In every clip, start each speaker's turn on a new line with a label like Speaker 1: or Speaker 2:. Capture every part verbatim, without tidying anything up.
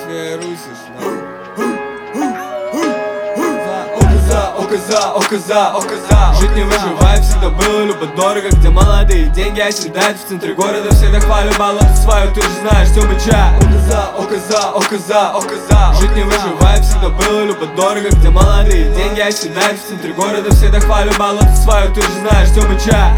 Speaker 1: Ты русишь, но... Око за, око за, око за. Жить не выживает, всегда было любо-дорого. Где молодые деньги оседают в центре города. Всегда хвалю болото свою, ты же знаешь, все мыча. Око за, око за, око за, око за. Жить не выживает, всегда было любо-дорого. Где молодые деньги оседают в центре города. Всегда хвалю болото свою, ты же знаешь, все мыча.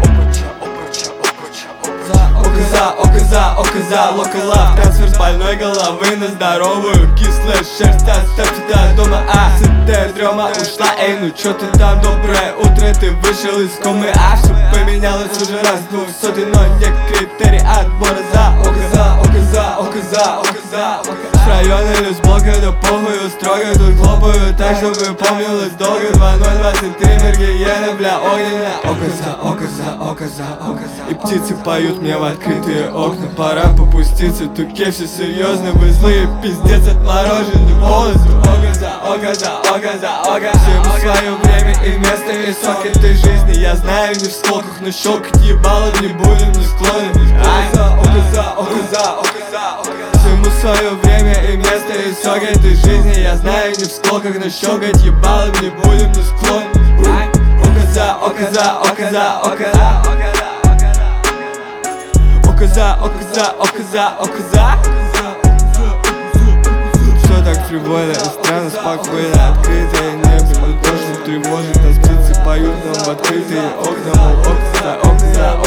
Speaker 1: Око за, око за, око за, локалав. Трансфер с больной головы на здоровую. Кислая шерсть, оставьте до дома. А, сытая дрема ушла. Эй, ну чё ты там, доброе утро. Ты вышел из комы, а все поменялось уже раз двух сотен. Но не критерий отбора. За, око за, око за, око за, око за, око за. С района или с блока, да похуй, строго тут хлопаю. Так, чтобы помнилось долго. Два ноль двадцать три, мергиена, бля, огненная. Око за, око за, око за, око за. И птицы поют мне в открытые окна. Пора попуститься, туке все серьезно. Вы злые, пиздец отморожены полностью. Око за, око за, око за, око. Всему свое время и место, и сок этой жизни. Я знаю, не в сколках, но щелкать ебало не будем, не склонны. Око за, око за, око за, око за, око. Всему свое время и место, и сок этой жизни. Я знаю, не в сколках, но щелкать ебало не будем, не склонны. Око за, око за, око за, око за, око за. Око за, око за, око за, око за. Все так фривольно и странно, спокойно. Открытое небо, но точно тревожит. Нас птицы поют нам в открытые окна. Мол, око за, око за,